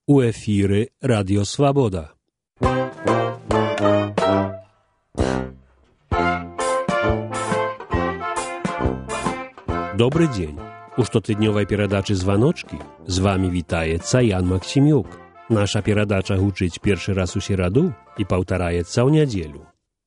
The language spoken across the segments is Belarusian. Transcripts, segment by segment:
У эфіры Радіо Свабода. Добры дзень. У штотыднёвай перадачы «Званочкі» з вамі вітаецца Ян Максімюк. Наша перадача гучыць першы раз у сераду і паўтараецца ў нядзелю.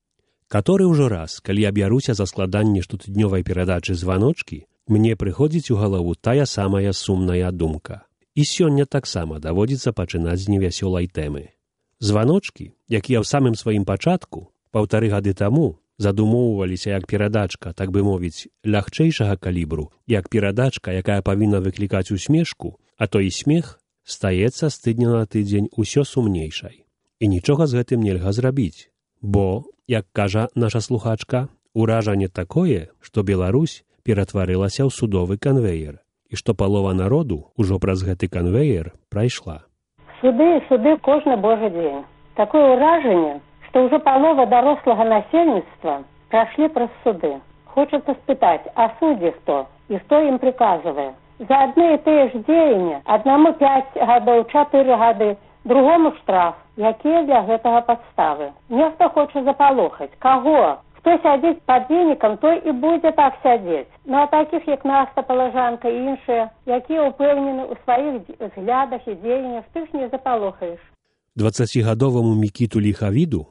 Каторы ўжо раз, калі я бяруся за складанне штотыднёвай перадачы «Званочкі», мне прыходзіць у галаву тая самая сумная думка. І сёння таксама даводзіцца пачынаць з невясёлай тэмы. «Званочкі», якія ў самым сваім пачатку, 1,5 гады таму, задумоўваліся як перадачка, так бы мовіць, лягчэйшага калібру, як перадачка, якая павінна выклікаць усмешку, а то і смех, стаецца з тыдня на тыдзень усё сумнейшай. І нічога з гэтым нельга зрабіць, бо, як кажа наша слухачка, уражанне такое, што Беларусь ператварылася ў судовы канвеер, і што палова народу ўжо праз гэты канвеер прайшла. Суды кожны божий дзень. Такое ўражанне, што ўжо палова дарослага насельніцтва прайшлі праз суды. Хочацца спытаць, а суддзі хто? І хто ім прыказвае? За адны і тыя ж дзеянні аднаму 5 гадоў, 4 гады, другому штраф. Якія для гэтага падставы? Нехта хоча запалохаць. Каго? Хто сядзіць пад дзейнікам, той і будзе так сядзець. Ну а такіх, як Наста Палажанка і іншыя, якія ўпэўнены ў сваіх взглядах і дзеяннях, ты ж не запалохаеш. 20-гадоваму Мікіту Ліхавіду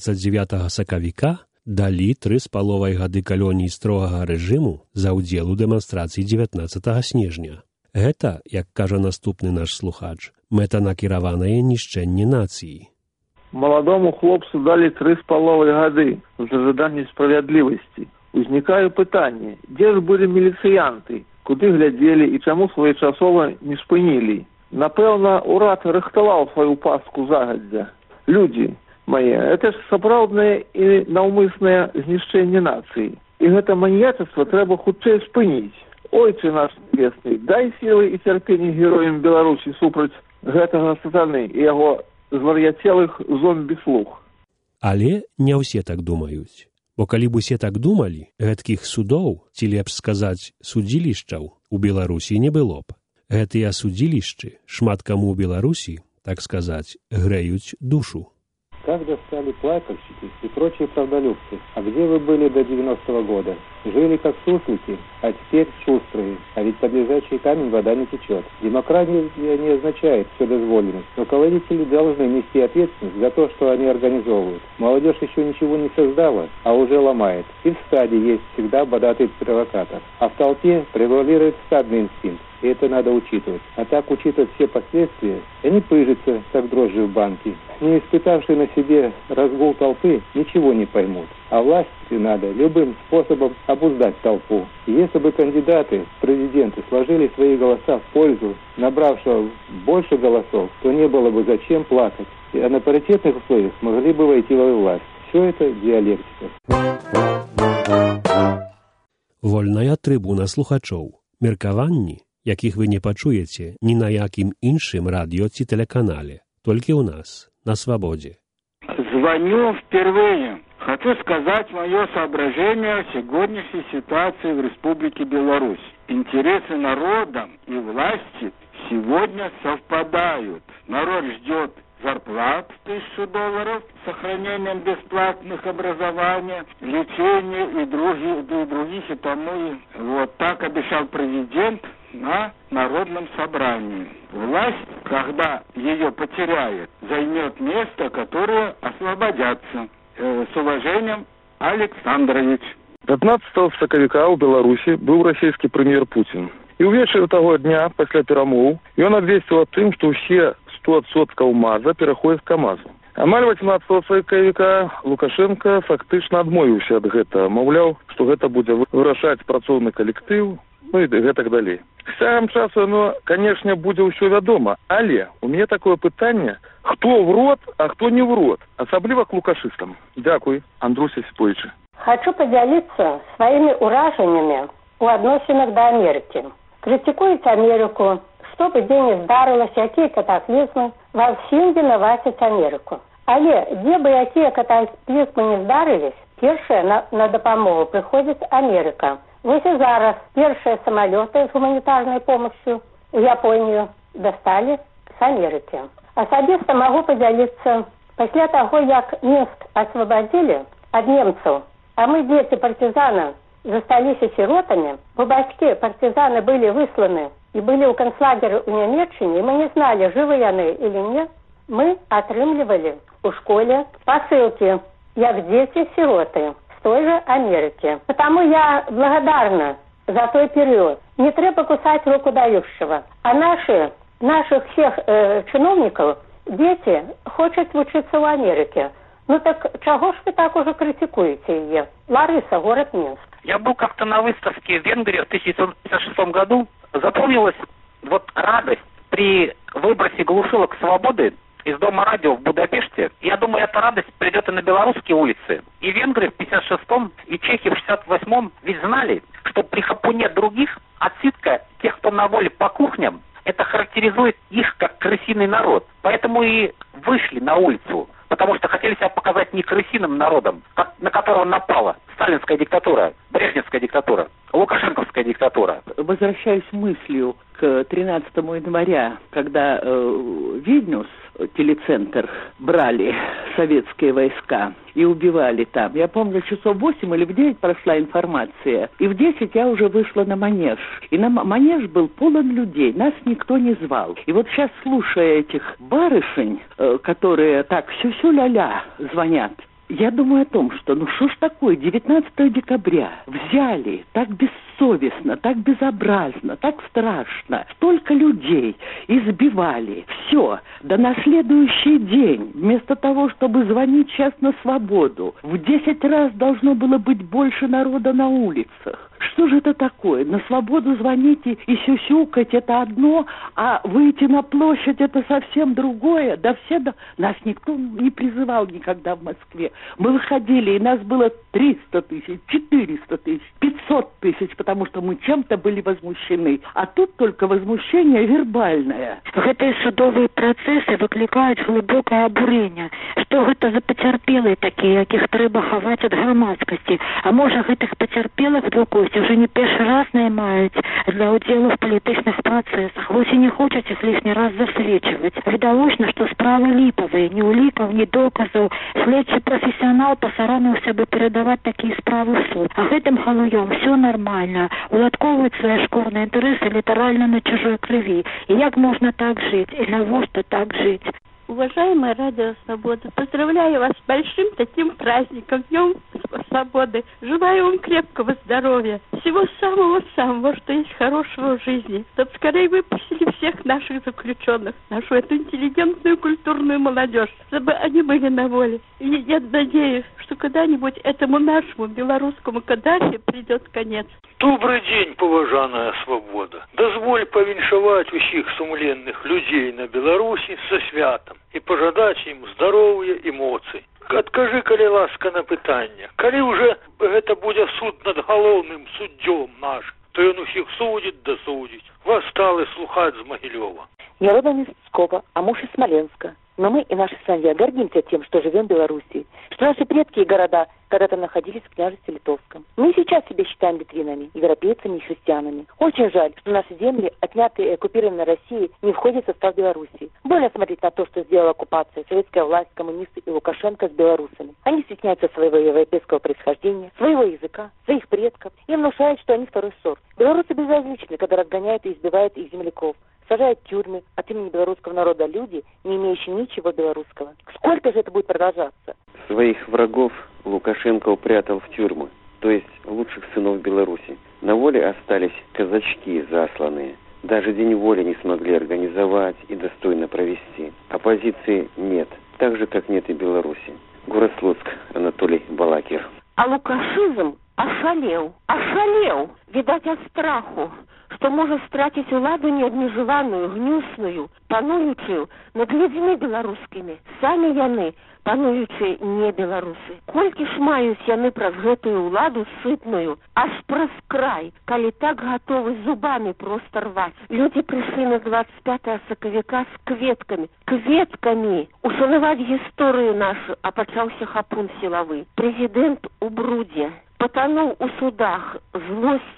29 сакавіка далі 3,5 гады калоніі строгага рэжыму за ўдзел у дэманстрацыі 19 снежня. Гэта, як кажа наступны наш слухач, мэтанакіраванае нішчэнне нацыі. Маладому хлопцу далі 3,5 гады в зажаданні справядлівасці. Узнікае пытанне, дзе ж былі міліцыянты, куды глядзелі і чаму своечасова не спынілі? Напэўна, урад рыхтаваў сваю пастку загадзя. Людзі мае, это ж сапраўднае і наўмыснае знішчэнне нацыі. І гэта маньячество трэба хутчэй спыніць. Ойче наш небесны, дай сілы і цярпенне героям Беларусі супраць гэтага сатаны і яго звар'яцелых зомбі-слуг. Але не ўсе так думаюць. Бо калі б усе так думалі, гэткіх судоў, ці лепш сказаць, судзілішчаў у Беларусі не было б. Гэтыя судзілішчы шмат каму ў Беларусі, так сказаць, грэюць душу. Как достали плакальщики и прочие правдолюбцы? А где вы были до 90-го года? Жили как суслики, а теперь шустрые. А ведь под лежачий камень вода не течет. Демократия не означает вседозволенность. Руководители должны нести ответственность за то, что они организовывают. Молодежь еще ничего не создала, а уже ломает. И в стаде есть всегда бородатый провокатор. А в толпе превалирует стадный инстинкт. И это надо учитывать. А так учитывать все последствия, они пыжатся, как дрожжи в банке. Не испытавшие на себе разгул толпы, ничего не поймут. А власти надо любым способом обуздать толпу. И если бы кандидаты в президенты сложили свои голоса в пользу набравшего больше голосов, то не было бы зачем плакать. А на паритетных условиях могли бы войти во власть. Все это диалектика. Вольная трыбуна слухачоў. Меркаванні, якіх вы не пачуеце ні на якім іншым радыё ці тэлеканале, толькі ў нас, на Свободе. Звоню впервые. Хочу сказать мое соображение о сегодняшней ситуации в Республике Беларусь. Интересы народа и власти сегодня совпадают. Народ ждет зарплат $1000, сохранением бесплатных образования, лечения и других и тому. Вот так обещал президент на народном собрании. Власть, когда ее потеряет, займет место, которое освободятся. С уважением, Александрович. 15 сакавіка ў Беларусі быў расійскі прэм'ер Путін. І ўвечары таго дня, пасля перамоў, ён абвесціў аб тым, што ўсе 100% МАЗа пераходзяць к КамАЗу. Амаль 18 сакавіка Лукашенко фактычна адмовіўся ад гэтага. Маўляў, што гэта будзе вырашаць працоўны калектыў, ну і гэтак далей. З цягам часу, канешне, будзе ўсё вядома, але у мяне такое пытанне, хто врот, а хто не врот, асабліва к лукашыстам. Дякуй, Андрусь Осипович. Хочу поделиться своими ураженнями у адносінах до Америки. Критикують Америку, что бы где ни здарилось, якія катаклізмы, во всім винаватять Америку. Але дзе бы якія катаклізмы не здарились, першая на дапамогу приходит Америка. Вось і зараз першыя самолеты с гуманитарной помощью в Японию достали Америки. Асабіста магу падзяліцца. Пасля таго, як Мінск асвабадзілі ад немцаў, а мы, дзеці партызана, засталіся сіротамі, бо бацькі партызаны былі высланы і былі ў канцлагеры ў Нямецчыне, і мы не зналі, жывы яны или не, мы атрымлівалі у школе посылки, як дети-сироты с той же Америки. Потому я благодарна за той период. Не треба кусать руку дающего. А наших всех чиновников дети хотят учиться в Америке. Ну так чего ж вы так уже критикуете ее? Лариса, город Минск. Я был как-то на выставке в Венгрии в 1956 году. Запомнилась вот радость при выбросе глушилок свободы из Дома радио в Будапеште. Я думаю, эта радость придет и на белорусские улицы. И венгры в 56-м, и чехи в 68-м ведь знали, что при хапуне других отсидка тех, кто на воле по кухням, это характеризует их как крысиный народ. Поэтому и вышли на улицу, потому что хотели себя показать не крысиным народом, на которого напала сталинская диктатура, брежневская диктатура, лукашенковская диктатура. Возвращаюсь мыслью к 13 января, когда Вильнюс, телецентр, брали советские войска и убивали там. Я помню, часов 8 или в 9 прошла информация, и в 10 я уже вышла на манеж. И на манеж был полон людей, нас никто не звал. И вот сейчас, слушая этих барышень, которые так сю-сю-ля-ля звонят, я думаю о том, что ну что ж такое, 19 декабря взяли так бессовестно, так безобразно, так страшно, столько людей избивали, все, да на следующий день, вместо того, чтобы звонить сейчас на свободу, в 10 раз должно было быть больше народа на улицах. Что же это такое? На свободу звоните и сюсюкать — это одно, а выйти на площадь — это совсем другое. Да нас никто не призывал никогда в Москве. Мы выходили, и нас было 300 тысяч, 400 тысяч, 500 тысяч, потому что мы чем-то были возмущены. А тут только возмущение вербальное. Гэтыя судовыя працэсы выклікаюць глыбокае абурэнне. Што гэта за пацярпелыя такія, якіх трэба хаваць ад грамадскасці? А можа, гэтых пацярпелых друкуюць уже не першы раз наймаюць для удзелу в палітычных працэсах. Вось і не хочуць іх лішні раз засвечваць. Відавочна, што справы ліпавыя, ні улікаў, ні доказаў. Следчы прафесіянал пасароміўся бы перадаваць такія справы в суд. А гэтым халуём все нормально. Уладковваюць свае шкурныя інтарэсы літаральна на чужой крыві. І як можна так жыць? І навошта так жыць? Уважаемая Радио Свобода, поздравляю вас с большим таким праздником, Днем Свободы. Желаю вам крепкого здоровья, всего самого-самого, что есть хорошего в жизни. Чтобы скорее выпустили всех наших заключенных, нашу эту интеллигентную культурную молодежь, чтобы они были на воле. И я надеюсь, что когда-нибудь этому нашему белорусскому Каддафи придет конец. Добрый день, поважаная свобода. Дозволь повіншаваць усіх сумленных людей на Беларуси со святом и пожадать им здоровья и эмоций. Откажи, калі ласка, на пытанне. Калі уже это будет суд над галоўным суддём наш, то он усіх судит да судить. Вас стали слухать з Могилева. Я родом из Пскова, а муж из Смоленска. Но мы и наши сыновья гордимся тем, что живем в Белоруссии, что наши предки и города когда-то находились в княжестве Литовском. Мы сейчас себя считаем литвинами, европейцами и христианами. Очень жаль, что наши земли, отнятые и оккупированные Россией, не входят в состав Белоруссии. Больно смотреть на то, что сделала оккупация, советская власть, коммунисты и Лукашенко с белорусами. Они стесняются своего европейского происхождения, своего языка, своих предков и внушают, что они второй сорт. Белорусы безразличны, когда разгоняют и избивают их земляков. Сажают в тюрьмы от имени белорусского народа люди, не имеющие ничего белорусского. Сколько же это будет продолжаться? Своих врагов Лукашенко упрятал в тюрьмы, то есть лучших сынов Беларуси. На воле остались казачки засланные. Даже День воли не смогли организовать и достойно провести. Оппозиции нет, так же, как нет и Беларуси. Город Слуцк, Анатолий Балакир. А лукашизм ошалел, видать, от страху, что может стратить уладу неадмежеванную, гнюсную, пануючую над людьми белорусскими. Сами яны, пануючие не белорусы. Колькі ж маюць яны праз гэтую уладу сытную, аж праз край, калі так готовы зубами просто рвать. Люди пришли на 25 сакавіка с кветками, ушанаваць гісторыю нашу, а пачаўся хапун сілавы. Президент у бруде, потонул у судах злости,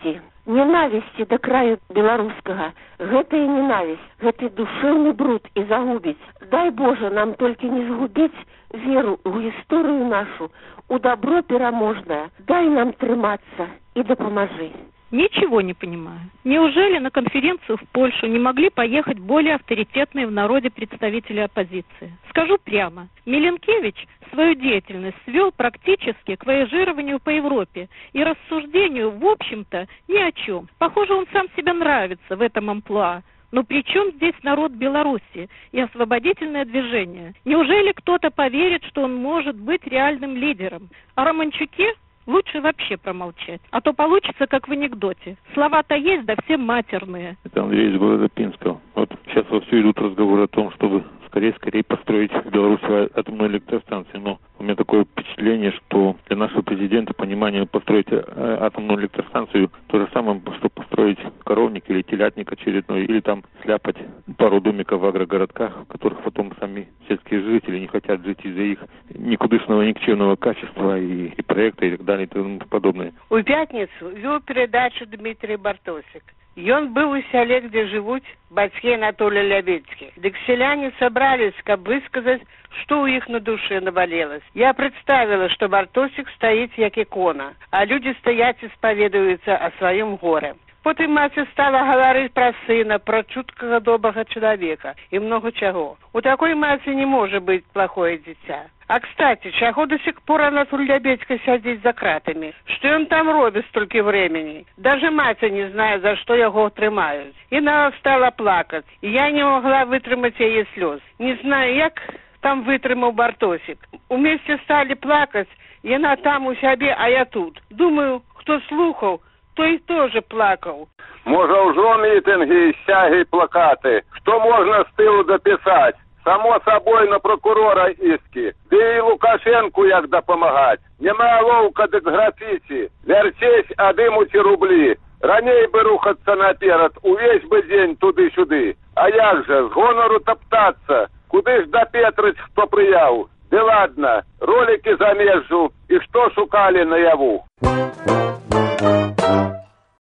ненавісці да краю беларускага. Гэтая ненавісць, гэты душэўны бруд і загубіць. Дай Боже нам толькі не згубіць веру ў гісторыю нашу, у добро пераможнае. Дай нам трымацца и дапамажи. Ничего не понимаю. Неужели на конференцию в Польшу не могли поехать более авторитетные в народе представители оппозиции? Скажу прямо, Миленкевич свою деятельность свел практически к вояжированию по Европе и рассуждению, в общем-то, ни о чем. Похоже, он сам себе нравится в этом амплуа. Но при чем здесь народ Беларуси и освободительное движение? Неужели кто-то поверит, что он может быть реальным лидером? О Романчуке лучше вообще промолчать, а то получится, как в анекдоте. Слова-то есть, да все матерные. Это Андрей из города Пинска. Вот сейчас вовсю идут разговоры о том, чтобы скорее построить в Беларуси атомную электростанцию. Но у меня такое впечатление, что для нашего президента понимание построить атомную электростанцию то же самое, что построить коровник или телятник очередной, или там сляпать пару домиков в агрогородках, в которых потом сами сельские жители не хотят жить из-за их никудышного, никчемного качества и проекта и так далее и тому подобное. У пятницу вел передачу Дмитрий Бартосик. Ён быў у сяле, где живут бацькі Анатолия Лябедзькі. Дык селяне собрались, каб высказать, что у их на душе навалилось. Я представила, что Бартосик стоит як икона, а люди стоять исповедуются о своем горе. Потым маці стала гаварыць пра сына, пра чуткага добрага чалавека і много чаго. У такой маці не может быть плохое дитя. А, кстати, чаго до сих пор Анатолий Лябедзька сядзіць за кратами? Что он там робит столько времени? Даже мать не знает, за что его трымают. И она стала плакать. И я не могла вытрымать ее слез. Не знаю, як там вытрымаў Бартосик. Вместе стали плакать, и она там у себе, а я тут. Думаю, кто слухал, той тоже плакал. Може, ўжо мітинги, сяги і плакати. Що можна з тилу дописати? Само собой на прокурора іски. Де і Лукашенку як допомагати. Нема ловка дик графіці. Вертесь, а димуці рублі. Раней би рухатися наперед, увесь би день туди-сюди. А як же, з гонору топтаться? Куди ж допетрить, хто прияв? Де ладно, ролики замежу, і що шукали наяву?